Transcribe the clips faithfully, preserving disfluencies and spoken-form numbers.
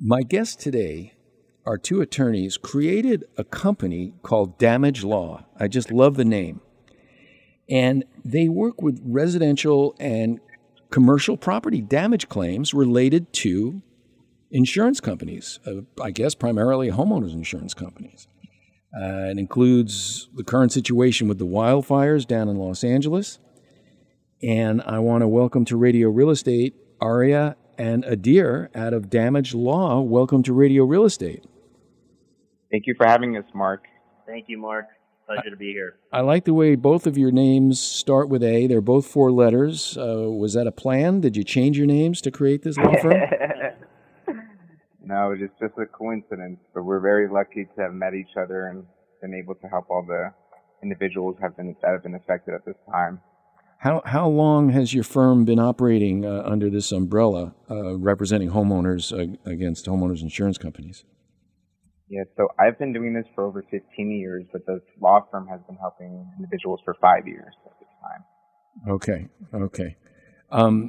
My guests today are two attorneys created a company called Damage Law. I just love the name. And they work with residential and commercial property damage claims related to insurance companies, uh, I guess primarily homeowners insurance companies. Uh, it includes the current situation with the wildfires down in Los Angeles. And I want to welcome to Radio Real Estate Aria and Adir out of Damage Law. Welcome to Radio Real Estate. Thank you for having us, Mark. Thank you, Mark. Pleasure to be here. I like the way both of your names start with A. They're both four letters. Uh, was that a plan? Did you change your names to create this law firm? No, it's just a coincidence, but we're very lucky to have met each other and been able to help all the individuals have been, that have been affected at this time. How how long has your firm been operating uh, under this umbrella, uh, representing homeowners uh, against homeowners insurance companies? Yeah, so I've been doing this for over fifteen years, but the law firm has been helping individuals for five years at this time. Okay, okay. Um,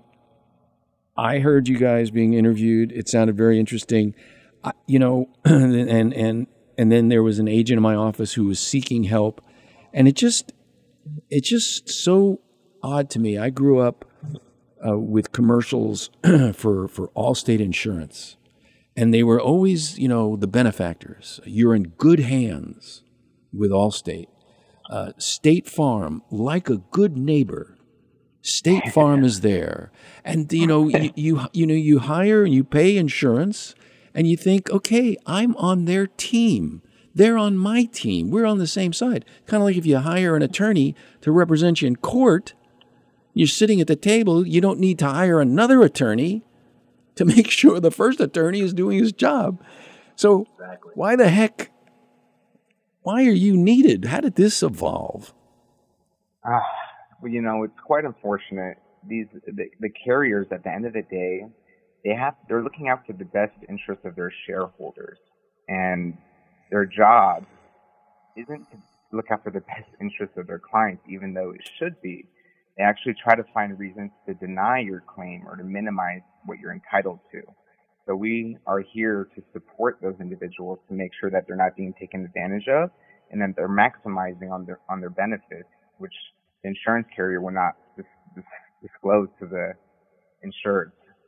I heard you guys being interviewed. It sounded very interesting. I, you know, and and and then there was an agent in my office who was seeking help, and it just it's just so odd to me. I grew up uh, with commercials for for Allstate Insurance, and they were always, you know, the benefactors. You're in good hands with Allstate. Uh, State Farm, like a good neighbor. State Farm is there, and you know you, you you know you hire and you pay insurance, and you think, okay, I'm on their team. They're on my team. We're on the same side. Kind of like if you hire an attorney to represent you in court. You're sitting at the table. You don't need to hire another attorney to make sure the first attorney is doing his job. So Exactly. why the heck, why are you needed? How did this evolve? Ah, well, you know, it's quite unfortunate. These the, the carriers, at the end of the day, they have they're looking out for the best interest of their shareholders, and their job isn't to look out for the best interest of their clients, even though it should be. They actually try to find reasons to deny your claim or to minimize what you're entitled to. So we are here to support those individuals to make sure that they're not being taken advantage of and that they're maximizing on their on their benefits, which the insurance carrier will not dis- dis- disclose to the insured.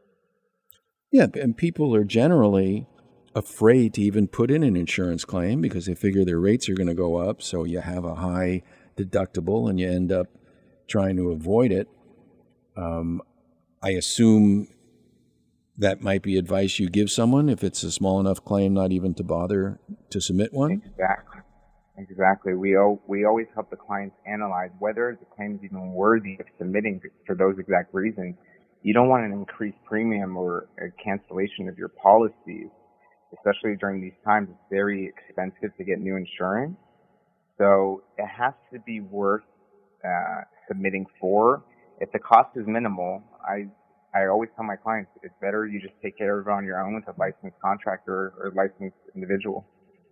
Yeah, and people are generally afraid to even put in an insurance claim because they figure their rates are going to go up. So you have a high deductible and you end up trying to avoid it. Um, I assume that might be advice you give someone if it's a small enough claim, not even to bother to submit one. Exactly. Exactly. We o- we always help the clients analyze whether the claim is even worthy of submitting for those exact reasons. You don't want an increased premium or a cancellation of your policies, especially during these times. It's very expensive to get new insurance. So it has to be worth uh, submitting for. If the cost is minimal, I I always tell my clients it's better you just take care of it on your own with a licensed contractor or licensed individual.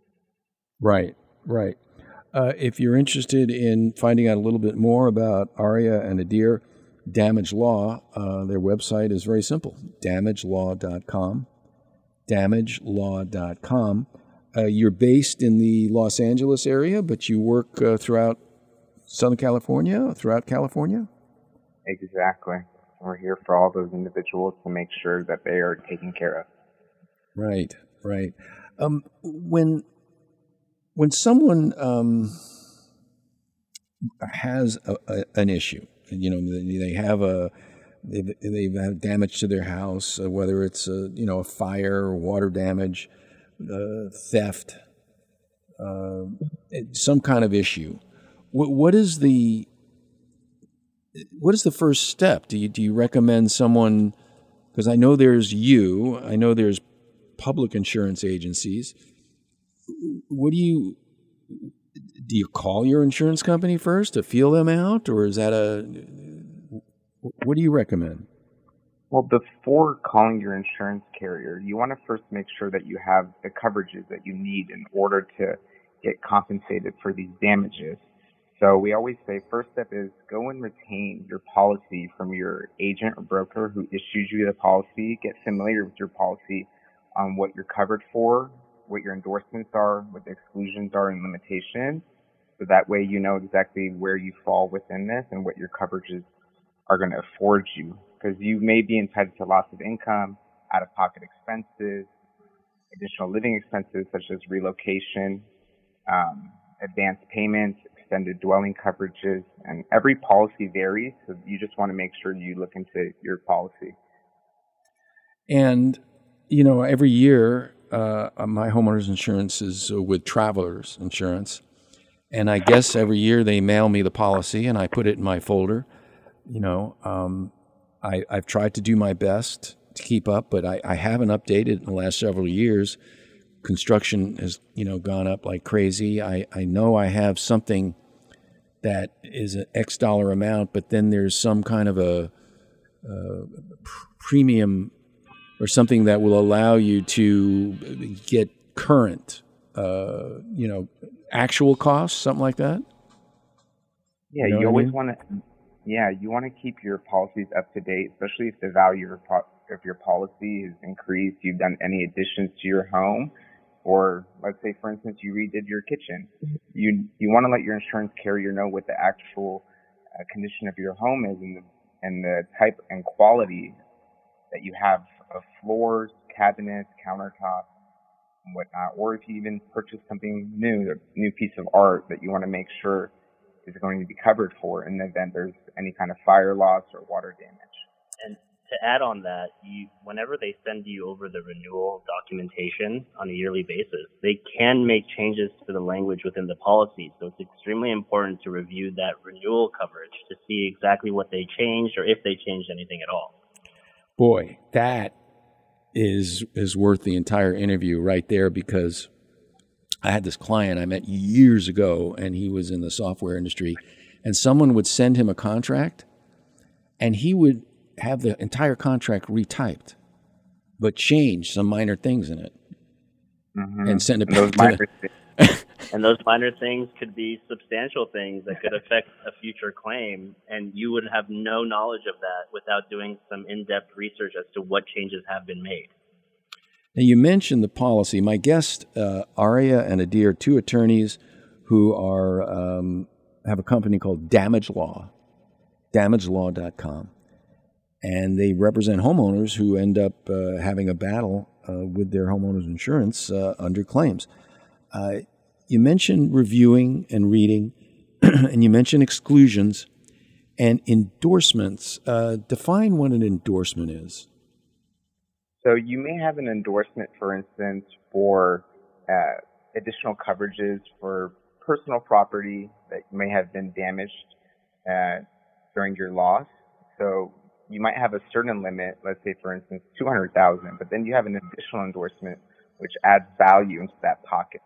Right, right. Uh, if you're interested in finding out a little bit more about Aria and Adir, Damage Law, uh, their website is very simple, damage law dot com, damage law dot com. Uh, you're based in the Los Angeles area, but you work uh, throughout Southern California, throughout California? Exactly. We're here for all those individuals to make sure that they are taken care of. Right, right. Um, when when someone um, has a, a, an issue, you know, they, they have a they've, they've had damage to their house, uh, whether it's a you know a fire or water damage, uh, theft, uh, some kind of issue. What, what is the what is the first step? Do you do you recommend someone? Because I know there's you, I know there's public insurance agencies. What do you do? You call your insurance company first to feel them out, or is that a? What do you recommend? Well, before calling your insurance carrier, you want to first make sure that you have the coverages that you need in order to get compensated for these damages. So we always say first step is go and retain your policy from your agent or broker who issued you the policy. Get familiar with your policy. on what you're covered for, what your endorsements are, what the exclusions are and limitations. So that way you know exactly where you fall within this and what your coverages are going to afford you. Because you may be entitled to loss of income, out-of-pocket expenses, additional living expenses such as relocation, um, advance payments, extended dwelling coverages, and every policy varies. So you just want to make sure you look into your policy. And, you know, every year uh, my homeowner's insurance is uh, with Travelers Insurance. And I guess every year they mail me the policy and I put it in my folder. You know, um, I, I've tried to do my best to keep up, but I, I haven't updated in the last several years. Construction has, you know, gone up like crazy. I, I know I have something that is an X dollar amount, but then there's some kind of a, a premium or something that will allow you to get current, uh, you know, actual costs, something like that? Yeah, you, know you always I mean? want to. Yeah, you want to keep your policies up to date, especially if the value of, po- of your policy has increased. You've done any additions to your home, or let's say, for instance, you redid your kitchen. You you want to let your insurance carrier know what the actual uh, condition of your home is and the, and the type and quality that you have of floors, cabinets, countertops, and whatnot, or if you even purchase something new, a new piece of art that you want to make sure is going to be covered for in the event there's any kind of fire loss or water damage. And to add on that, you, whenever they send you over the renewal documentation on a yearly basis, they can make changes to the language within the policy. So it's extremely important to review that renewal coverage to see exactly what they changed or if they changed anything at all. Boy, that is is worth the entire interview right there, because I had this client I met years ago, and he was in the software industry, and someone would send him a contract, and he would have the entire contract retyped, but change some minor things in it, Mm-hmm. and send it And those back to minor the... things, And those minor things could be substantial things that could affect a future claim, and you would have no knowledge of that without doing some in-depth research as to what changes have been made. Now, you mentioned the policy. My guest, uh, Aria and Adi, are two attorneys who are um, have a company called Damage Law, damage law dot com. And they represent homeowners who end up uh, having a battle uh, with their homeowners insurance uh, under claims. Uh, you mentioned reviewing and reading, and you mentioned exclusions and endorsements. Uh, define what an endorsement is. so you may have an endorsement, for instance, for uh, additional coverages for personal property that may have been damaged uh, during your loss. So you might have a certain limit, let's say, for instance, two hundred thousand dollars, but then you have an additional endorsement which adds value into that pocket.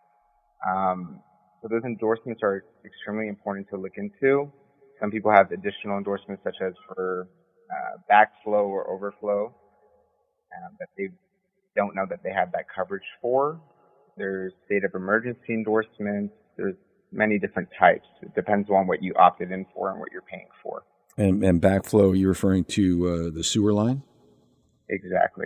Um, so those endorsements are extremely important to look into. Some people have additional endorsements such as for uh, backflow or overflow um, that they don't know that they have that coverage for. There's state of emergency endorsements. There's many different types. It depends on what you opted in for and what you're paying for. And, and backflow, you're referring to uh, the sewer line? Exactly.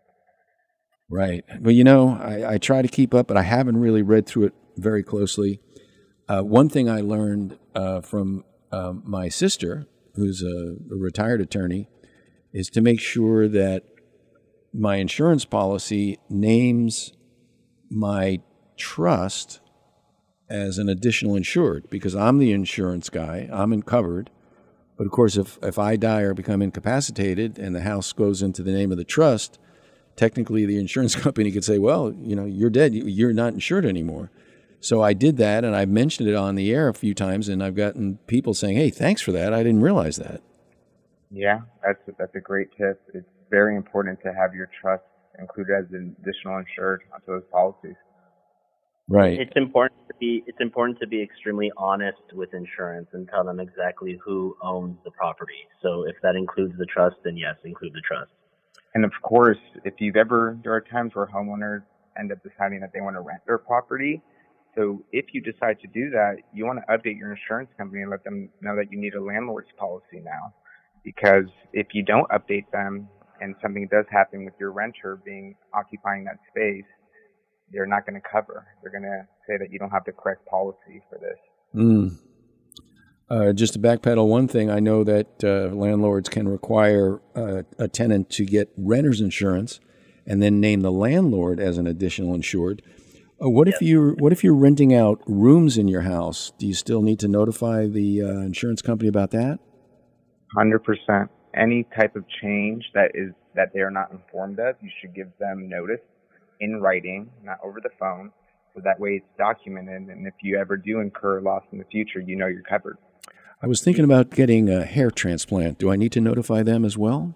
Right. Well, you know, I, I try to keep up, but I haven't really read through it very closely. Uh, one thing I learned uh, from uh, my sister, who's a, a retired attorney, is to make sure that my insurance policy names my trust as an additional insured, because I'm the insurance guy, I'm covered. But of course, if, if I die or become incapacitated and the house goes into the name of the trust, technically the insurance company could say, well, you know, you're dead, you're not insured anymore. So I did that, and I've mentioned it on the air a few times, and I've gotten people saying, hey, thanks for that, I didn't realize that. Yeah, that's that's a great tip. It's very important to have your trust included as an additional insured onto those policies. Right. It's important to be it's important to be extremely honest with insurance and tell them exactly who owns the property. So if that includes the trust, then yes, include the trust. And of course, if you've ever, there are times where homeowners end up deciding that they want to rent their property. So if you decide to do that, you want to update your insurance company and let them know that you need a landlord's policy now. Because if you don't update them, and something does happen with your renter being occupying that space, they're not going to cover. They're going to say that you don't have the correct policy for this. Mm. Uh, just to backpedal one thing, I know that uh, landlords can require uh, a tenant to get renter's insurance and then name the landlord as an additional insured. Uh, what Yes. if you what if you're renting out rooms in your house? Do you still need to notify the uh, insurance company about that? one hundred percent. Any type of change that is that they're not informed of, you should give them notice in writing, not over the phone, so that way it's documented. And if you ever do incur loss in the future, you know you're covered. I was thinking about getting a hair transplant. Do I need to notify them as well?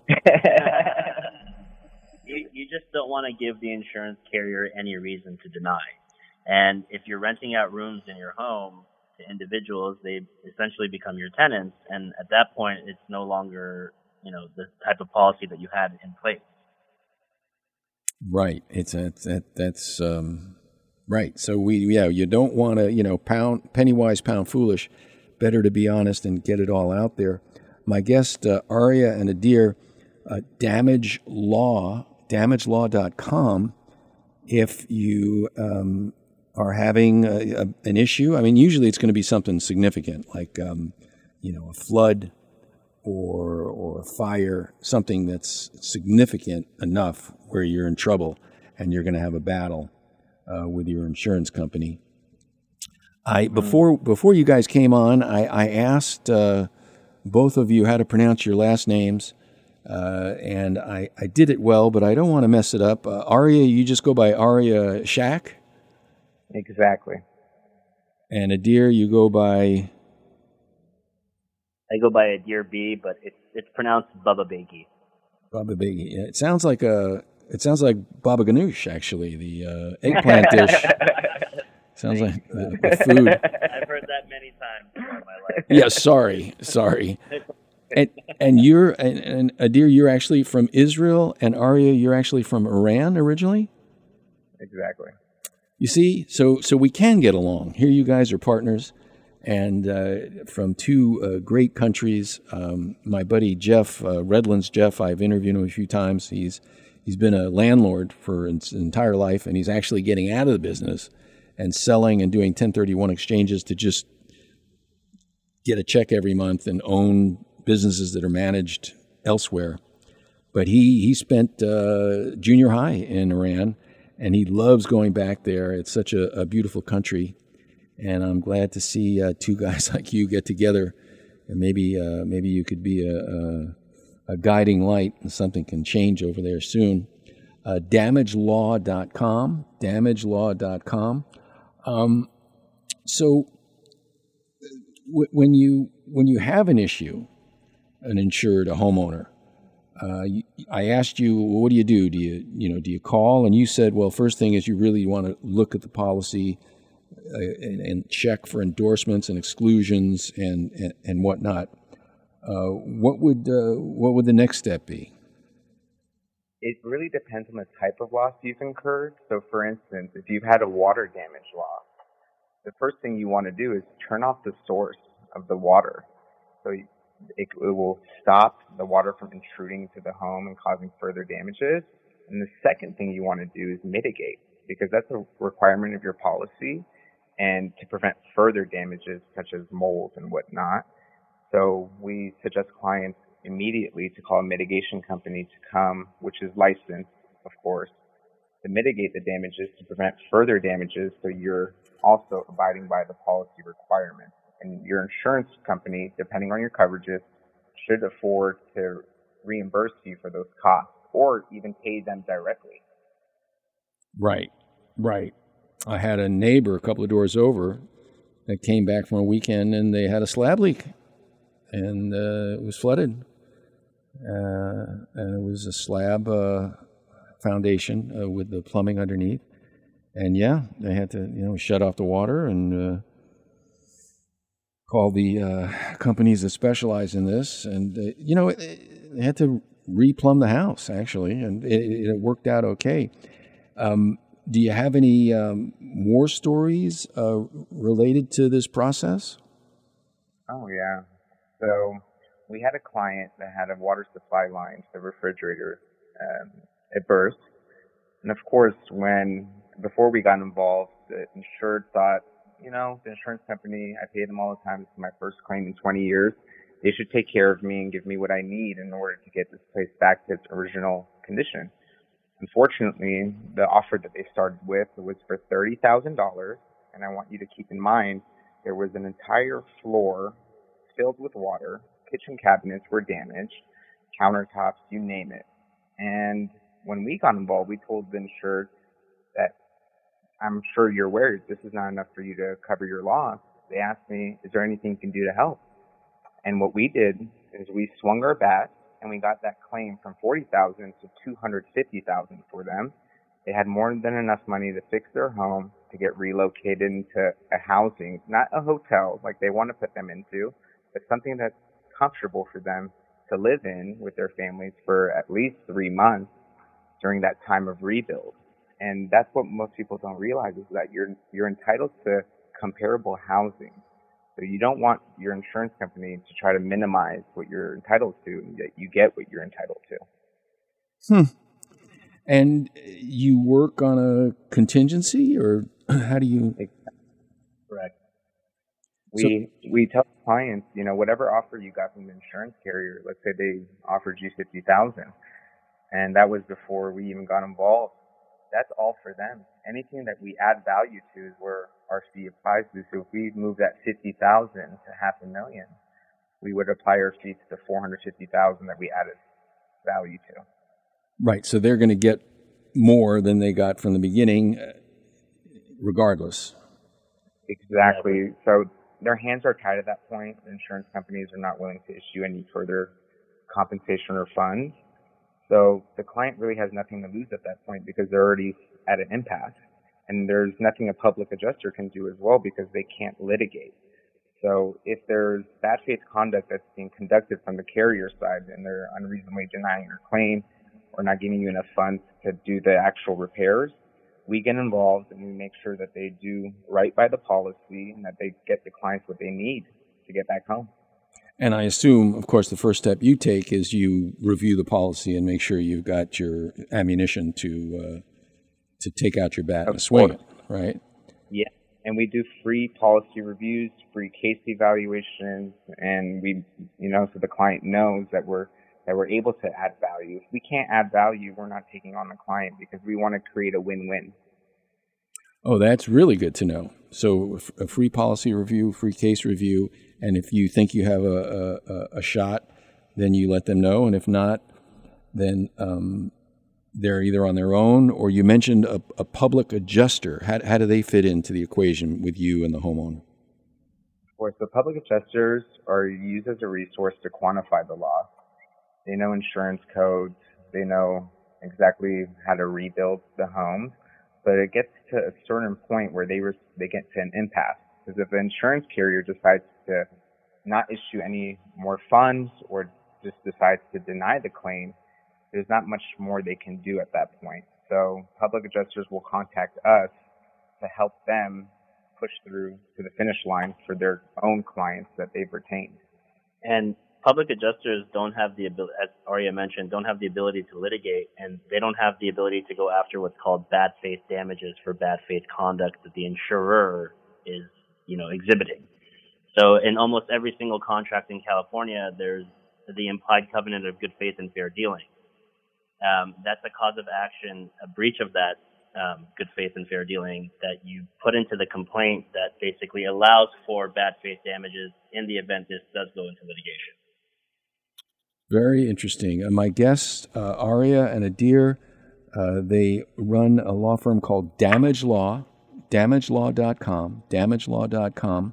you, you just don't want to give the insurance carrier any reason to deny. And if you're renting out rooms in your home to individuals, they essentially become your tenants. And at that point, it's no longer, you know, the type of policy that you had in place. Right. It's a, that that's um, right. So we yeah, you don't want to, you know, pound penny wise, pound foolish. Better to be honest and get it all out there. My guest, uh, Aria and Adir, uh, Damage Law, damage law dot com. If you um, are having a, a, an issue, I mean, usually it's going to be something significant, like um, you know, a flood or or a fire, something that's significant enough where you're in trouble and you're going to have a battle uh, with your insurance company. I before before you guys came on, I, I asked uh, both of you how to pronounce your last names, uh, and I, I did it well, but I don't want to mess it up. Uh, Aria, you just go by Aria Shack, Exactly. and Adir, you go by I go by a Dear B, but it's it's pronounced Baba Begi. Baba Begi. Yeah, it sounds like a it sounds like Baba Ganoush, actually, the uh, eggplant dish. Sounds like the, the food. I've heard that many times throughout my life. Yeah, sorry, sorry. And and you're and, and Adir, you're actually from Israel, and Aria, you're actually from Iran originally. Exactly. You see, so so we can get along. Here, you guys are partners, and uh, from two uh, great countries. Um, my buddy Jeff uh, Redlands, Jeff, I've interviewed him a few times. He's he's been a landlord for his entire life, and he's actually getting out of the business and selling and doing ten thirty-one exchanges to just get a check every month and own businesses that are managed elsewhere. But he he spent uh, junior high in Iran, and he loves going back there. It's such a, a beautiful country, and I'm glad to see uh, two guys like you get together, and maybe uh, maybe you could be a, a, a guiding light, and something can change over there soon. Uh, damage law dot com, damage law dot com. Um, so w- when you when you have an issue, an insured, a homeowner, uh, you, I asked you, well, what do you do? Do you you know do you call? And you said, well, first thing is you really want to look at the policy uh, and, and check for endorsements and exclusions and and, and whatnot. Uh, what would uh, what would the next step be? It really depends on the type of loss you've incurred. So, for instance, if you've had a water damage loss, the first thing you want to do is turn off the source of the water. So it, it will stop the water from intruding to the home and causing further damages. And the second thing you want to do is mitigate, because that's a requirement of your policy, and to prevent further damages such as mold and whatnot. So we suggest clients immediately to call a mitigation company to come, which is licensed, of course, to mitigate the damages, to prevent further damages, so you're also abiding by the policy requirements. And your insurance company, depending on your coverages, should afford to reimburse you for those costs or even pay them directly. Right, right. I had a neighbor a couple of doors over that came back from a weekend, and they had a slab leak, and uh, it was flooded. Uh, and it was a slab uh, foundation uh, with the plumbing underneath. And yeah, they had to, you know, shut off the water and uh, call the uh, companies that specialize in this. And, uh, you know, it, it, they had to replumb the house, actually, and it, it worked out okay. Um, do you have any um, war stories uh, related to this process? Oh, yeah. So we had a client that had a water supply line to the refrigerator um, at birth. And of course, when before we got involved, the insured thought, you know, the insurance company, I pay them all the time. This is my first claim in twenty years. They should take care of me and give me what I need in order to get this place back to its original condition. Unfortunately, the offer that they started with was for thirty thousand dollars. And I want you to keep in mind, there was an entire floor filled with water. Kitchen cabinets were damaged, countertops, you name it. And when we got involved, we told the insured that I'm sure you're aware this is not enough for you to cover your loss. They asked me, is there anything you can do to help? And what we did is we swung our bat and we got that claim from forty thousand dollars to two hundred fifty thousand dollars for them. They had more than enough money to fix their home, to get relocated into a housing, not a hotel like they want to put them into, but something that's comfortable for them to live in with their families for at least three months during that time of rebuild. And that's what most people don't realize, is that you're you're entitled to comparable housing. So you don't want your insurance company to try to minimize what you're entitled to, and that you get what you're entitled to. Hmm. And you work on a contingency, or how do you? Correct. We so, we tell clients, you know, whatever offer you got from the insurance carrier, let's say they offered you fifty thousand, and that was before we even got involved. That's all for them. Anything that we add value to is where our fee applies to. So if we move that fifty thousand to half a million, we would apply our fee to the four hundred fifty thousand that we added value to. Right. So they're going to get more than they got from the beginning, regardless. Exactly. So their hands are tied at that point. The insurance companies are not willing to issue any further compensation or funds. So the client really has nothing to lose at that point because they're already at an impasse. And there's nothing a public adjuster can do as well because they can't litigate. So if there's bad faith conduct that's being conducted from the carrier side and they're unreasonably denying your claim or not giving you enough funds to do the actual repairs, we get involved and we make sure that they do right by the policy and that they get the clients what they need to get back home. And I assume, of course, the first step you take is you review the policy and make sure you've got your ammunition to uh, to take out your bat and swing it, right? Yeah, and we do free policy reviews, free case evaluations, and we, you know, so the client knows that we're that we're able to add value. If we can't add value, we're not taking on the client because we want to create a win-win. Oh, that's really good to know. So a free policy review, free case review, and if you think you have a, a, a shot, then you let them know. And if not, then um, they're either on their own, or you mentioned a, a public adjuster. How, how do they fit into the equation with you and the homeowner? Of course, the public adjusters are used as a resource to quantify the loss. They know insurance codes. They know exactly how to rebuild the homes. But it gets to a certain point where they re- they get to an impasse. Because if the insurance carrier decides to not issue any more funds or just decides to deny the claim, there's not much more they can do at that point. So public adjusters will contact us to help them push through to the finish line for their own clients that they've retained. And public adjusters don't have the ability, as Arya mentioned, don't have the ability to litigate, and they don't have the ability to go after what's called bad faith damages for bad faith conduct that the insurer is, you know, exhibiting. So in almost every single contract in California, there's the implied covenant of good faith and fair dealing. Um, that's a cause of action, a breach of that um, good faith and fair dealing that you put into the complaint that basically allows for bad faith damages in the event this does go into litigation. Very interesting. Uh, my guests, uh, Arya and Adir, uh, they run a law firm called Damage Law, damage law dot com, damage law dot com.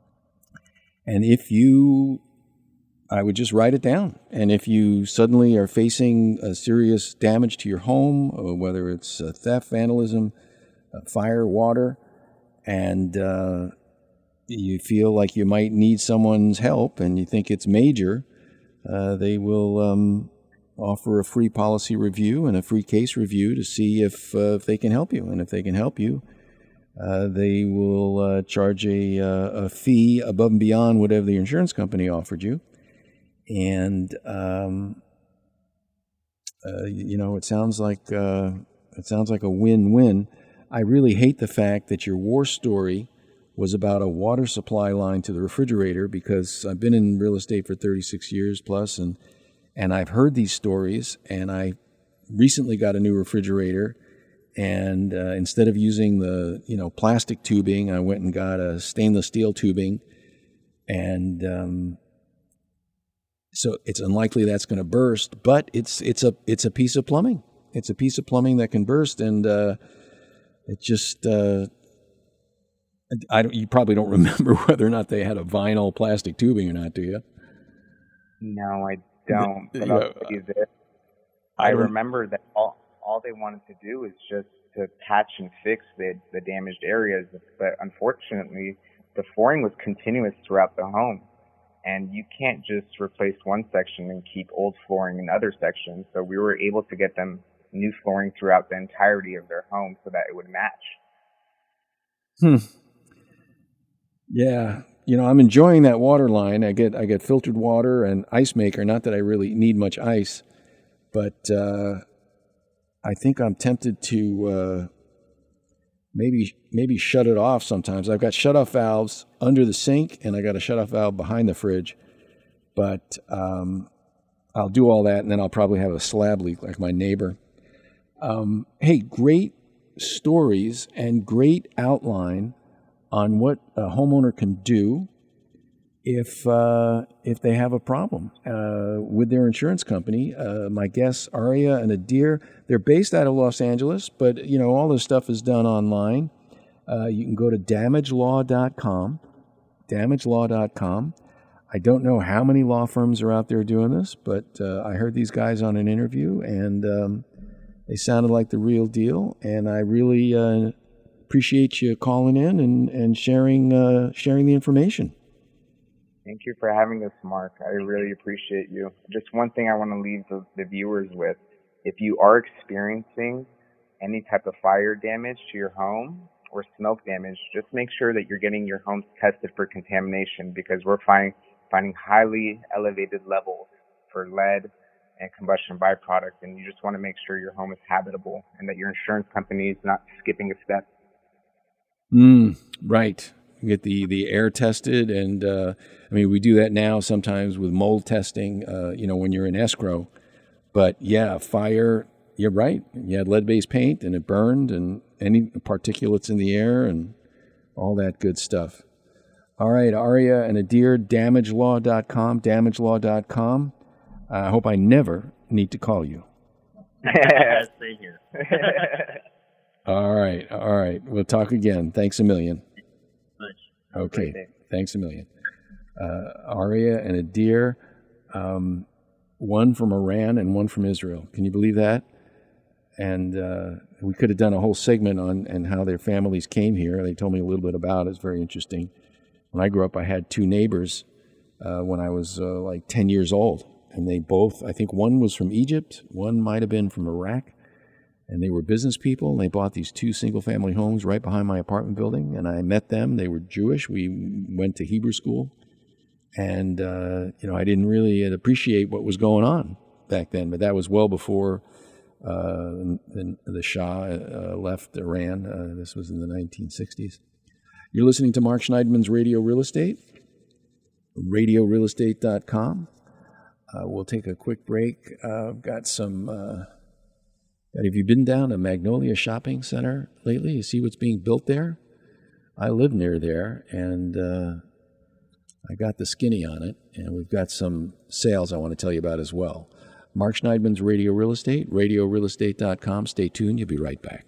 And if you, I would just write it down. And if you suddenly are facing a serious damage to your home, or whether it's uh, theft, vandalism, uh, fire, water, and uh, you feel like you might need someone's help and you think it's major, Uh, they will um, offer a free policy review and a free case review to see if uh, if they can help you. And if they can help you, uh, they will uh, charge a, uh, a fee above and beyond whatever the insurance company offered you. And um, uh, you know, it sounds like uh, it sounds like a win-win. I really hate the fact that your war story was about a water supply line to the refrigerator, because I've been in real estate for thirty-six years plus, and and I've heard these stories, and I recently got a new refrigerator, and uh, instead of using the, you know, plastic tubing, I went and got a stainless steel tubing, and um, so it's unlikely that's going to burst, but it's it's a it's a piece of plumbing. It's a piece of plumbing that can burst, and uh, it just uh, I don't. You probably don't remember whether or not they had a vinyl plastic tubing or not, do you? No, I don't. But Yeah, I'll tell you this. I I don't- remember that all, all they wanted to do is just to patch and fix the, the damaged areas. But unfortunately, the flooring was continuous throughout the home. And you can't just replace one section and keep old flooring in other sections. So we were able to get them new flooring throughout the entirety of their home so that it would match. Hmm. Yeah, you know, I'm enjoying that water line. I get I get filtered water and ice maker. Not that I really need much ice, but uh, I think I'm tempted to uh, maybe maybe shut it off sometimes. I've got shut-off valves under the sink, and I got a shut-off valve behind the fridge. But um, I'll do all that, and then I'll probably have a slab leak like my neighbor. Um, hey, great stories and great outline on what a homeowner can do if uh, if they have a problem uh, with their insurance company. Uh, my guests, Aria and Adir, they're based out of Los Angeles, but you know, all this stuff is done online. Uh, you can go to damage law dot com, damage law dot com. I don't know how many law firms are out there doing this, but uh, I heard these guys on an interview, and um, they sounded like the real deal, and I really uh, appreciate you calling in and, and sharing uh, sharing the information. Thank you for having us, Mark. I really appreciate you. Just one thing I want to leave the, the viewers with. If you are experiencing any type of fire damage to your home or smoke damage, just make sure that you're getting your homes tested for contamination, because we're finding, finding highly elevated levels for lead and combustion byproduct, and you just want to make sure your home is habitable and that your insurance company is not skipping a step. Mm, right. Get the, the air tested, and uh, I mean, we do that now sometimes with mold testing, uh, you know, when you're in escrow. But yeah, fire, you're right. You had lead-based paint, and it burned, and any particulates in the air, and all that good stuff. All right, Aria and Adir, damage law dot com, damage law dot com. I hope I never need to call you. Stay here. All right, all right. We'll talk again. Thanks a million. Much. Okay, thanks a million. Uh, Aria and Adir, um, one from Iran and one from Israel. Can you believe that? And uh, we could have done a whole segment on and how their families came here. They told me a little bit about it. It's very interesting. When I grew up, I had two neighbors uh, when I was uh, like ten years old. And they both, I think one was from Egypt, one might have been from Iraq. And they were business people, and they bought these two single-family homes right behind my apartment building. And I met them. They were Jewish. We went to Hebrew school. And, uh, you know, I didn't really appreciate what was going on back then. But that was well before uh, the, the Shah uh, left Iran. Uh, this was in the nineteen sixties. You're listening to Mark Schneidman's Radio Real Estate, radio real estate dot com. Uh, we'll take a quick break. Uh, I've got some... Uh, have you been down to Magnolia Shopping Center lately? You see what's being built there? I live near there, and uh, I got the skinny on it, and we've got some sales I want to tell you about as well. Mark Schneidman's Radio Real Estate, radio real estate dot com. Stay tuned. You'll be right back.